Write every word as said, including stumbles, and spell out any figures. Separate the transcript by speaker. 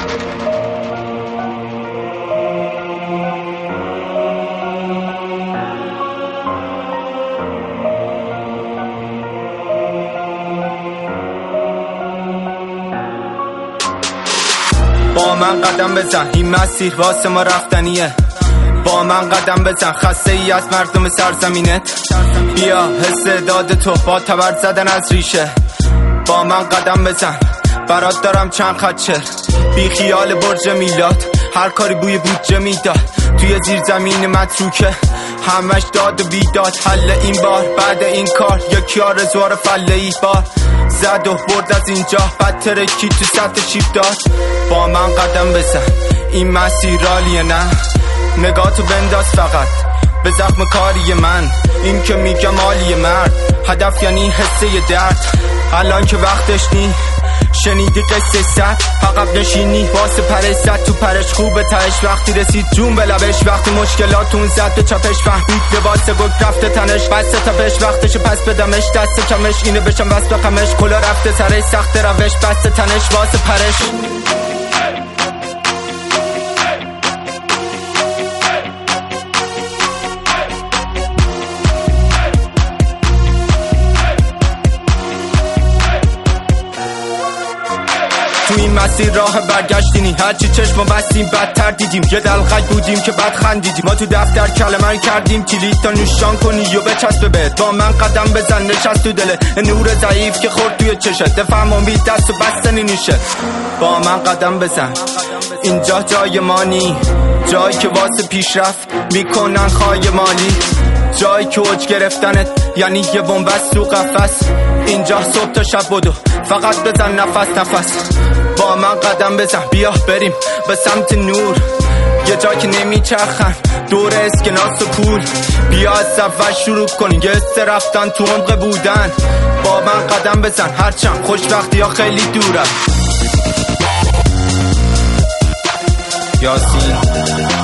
Speaker 1: با من قدم بزن، این مسیر واسه ما رفتنیه. با من قدم بزن، خسته ای از مردم سرزمینت. بیا حس داد تو با تبر زدن از ریشه. با من قدم بزن، برات دارم چند خط شعر. بی خیال برج میلاد، هر کاری بوی بودجه میداد. توی زیر زمین متروکه همش داد و بیداد. حل این بار بعد این کار یکی آرزوار فله ای بار زد و برد از اینجا، بدتر کی تو سطح چیپ داد. با من قدم بزن، این مسیر عالیه نه؟ نگاه تو بنداز فقط به زخم کاری من. این که میگم عالیه مرد، هدف یعنی حسه درد. الان که وقتش نی شنیدی قصه سر عقب نشینی واسه پرش زد تو پرش خوبه تهش. وقتی رسید جون به لبش، وقتی مشکلاتون زد به چپش، فهمید لباس گل رفته تنش. بسته تپش وقتش پس بدمش، دست کمش اینه بشم بس بخمش. کلا رفته سرش سخت روش، بسته تنش واسه پرش. تو این مسیر راه برگشتینی، هرچی چشم بستیم بدتر دیدیم. یه دلقک بودیم که بد خندیدیم. ما تو دفتر کلمه کردیم کلید تا نوشان کنی و بچسبه بهت. با من قدم بزن، نشست تو دله نور ضعیف که خورد توی چشت. دفعم امید دست و بستنی نیشه. با من قدم بزن، اینجا جای ما نی. جایی که واسه پیشرفت میکنن خواهی مالی. جایی که اوج گرفتنت یعنی یه بنبست تو قفس. اینجا صبح تا شب بدو فقط بزن نفس نفس. با من قدم بزن، بیا بریم به سمت نور. یه جا که نمیچرخن دور اسکناس و پول. بیا از اول شروع کنیم یه استه رفتن تو عمق بودن. با من قدم بزن، هرچند خوشبختی ها خیلی دوره. یاسین